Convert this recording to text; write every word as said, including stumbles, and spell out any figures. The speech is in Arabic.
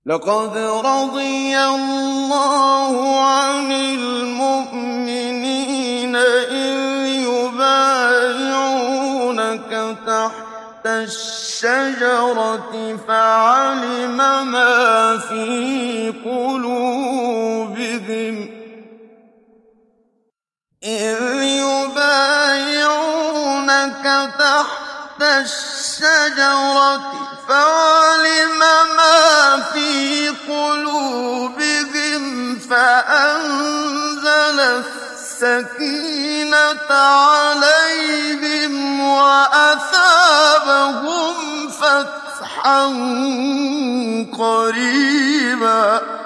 لقد رضي الله عن المؤمنين إذ يبايعونك تحت الشجرة فعلم ما في قلوبهم إذ يبايعونك تحت الشجرة فعلم ما في قلوبهم فأنزل السكينة عليهم وأثابهم فتحا قريبا